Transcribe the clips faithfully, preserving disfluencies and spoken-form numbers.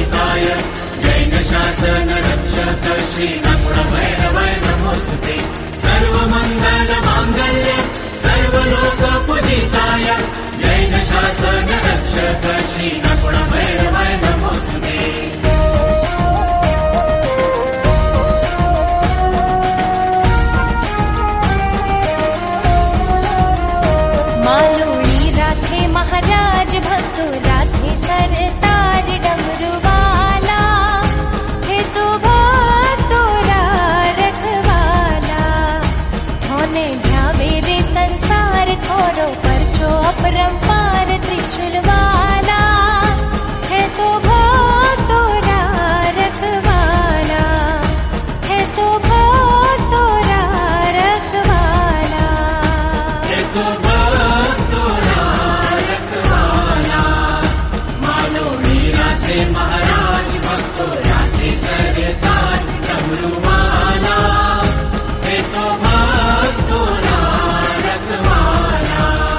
पूजिताय जैन शासन रक्षक श्री नकुल भैरवाय नमोस्तुते। सर्वमंगल मांगल्य सर्वलोक पूजिताय जैन शासन रक्षक श्री नकुल भैरवाय नमोस्तुते। मालोड़ी राधे महाराज भक्तो राधे सरताज डमरू वाला हे तो भक्तो रखवाला। होने ध्यावे रे संसार खोरो परचो अपरंपार त्रिशूल वाला है तो भक्तो रखवाला है तो भक्तो रखवाला हे तो महाराज भक्तो राधे सरताज डमरू वाला हे तो भक्तो रखवाला।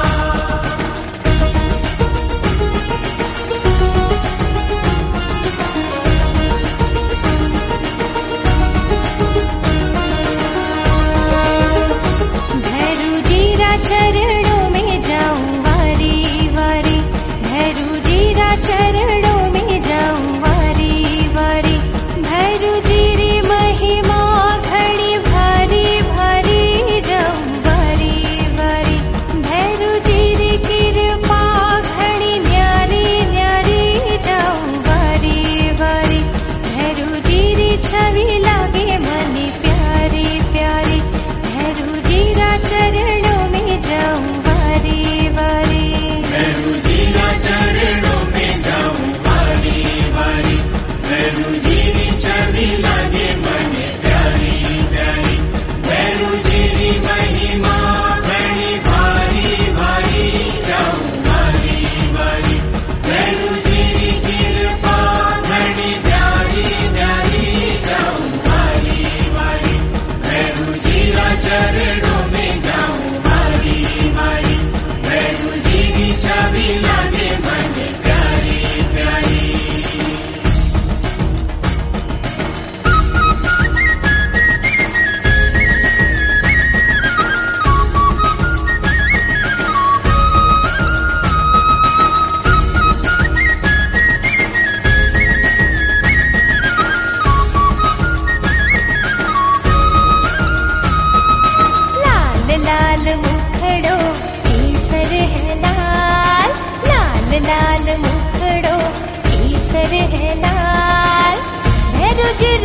भैरू जीरा चरणों में जाऊं वारी वारी, भैरू जीरा चरणों में जाऊं वारी वारी। भैरू जीरी महिमा घड़ी भारी भारी जाऊं वारी वारी। भैरू जीरी कृपा घड़ी न्यारी न्यारी जाऊं वारी वारी। भैरू जीरी छवि लागे मनी प्यारी प्यारी। भैरू जीरा चरणों में जाऊं वारी वारी। भैरू जीरा चरणों में जाऊं वारी वारी। भैरू जीरी छवि लगे मने प्यारी प्यारी। भैरू जीरी महिमा घड़ी भारी भारी जाऊं वारी वारी। भैरू जीरी कृपा घड़ी प्यारी प्यारी जाऊं वारी वारी। भैरू जीरा चरणों में जाऊं वारी वारी। भैरू जीरी छवि लगे मने प्यारी प्यारी। लाल लाल मुखड़ो केसर है लाल, लाल लाल मुखड़ो केसर है लाल। भैरू जी